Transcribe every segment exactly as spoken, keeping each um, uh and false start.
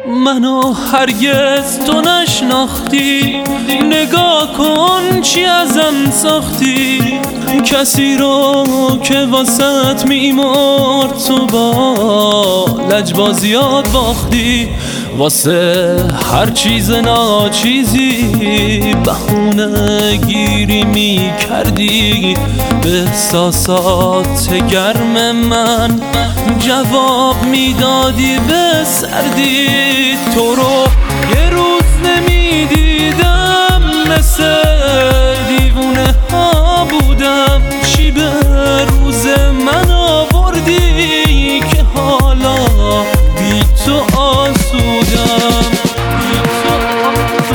منو هرگز تو نشناختی، نگاه کن چی ازم ساختی. کسی رو که واسط میمرد تو با لجبازیات باختی. واسه هر چیز ناچیزی بهونه گیری میکردی. به احساسات گرم من جواب میدادی به سردی. تو رو یه روز نمیدیدم، مثل دیوونه ها بودم. چی به روز من آوردی که حالا بی تو آسودم. بی تو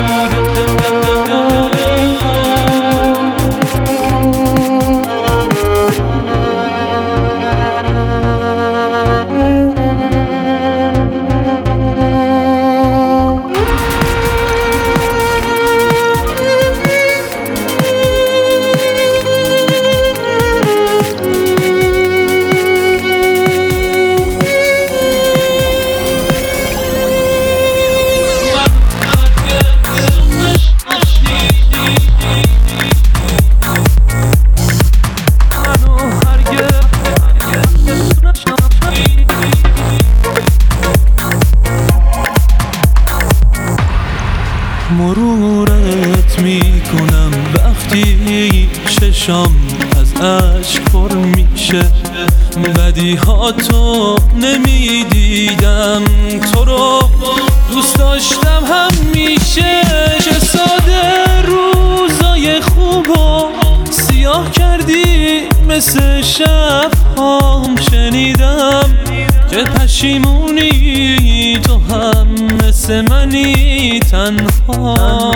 مرورت میکنم وقتی چشام از اشک پر میشه. بدی ها تو نمیدیدم، تو رو دوست داشتم همیشه. چه ساده روزای خوبو سیاه کردی، مثل شب هام شنیدم که پشیمونی تو هم مثل منی تنها.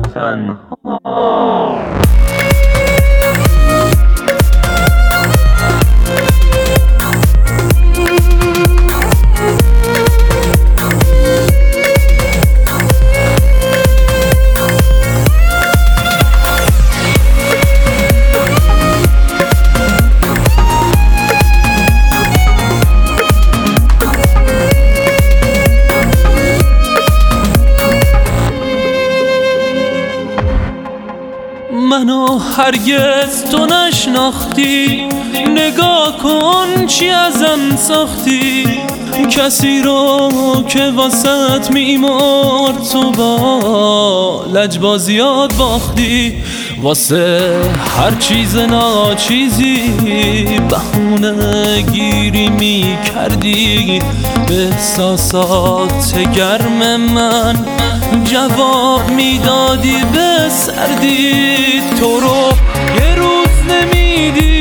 تنها منو هرگز تو نشناختی، نگاه کن چی ازم ساختی. کسی رو که واسط میمرد تو با لجبازیات باختی. واسه هر چیز ناچیزی بهونه گیری میکردی. به احساسات گرم من جواب میدادی به سردی. تو رو یه روز نمیدی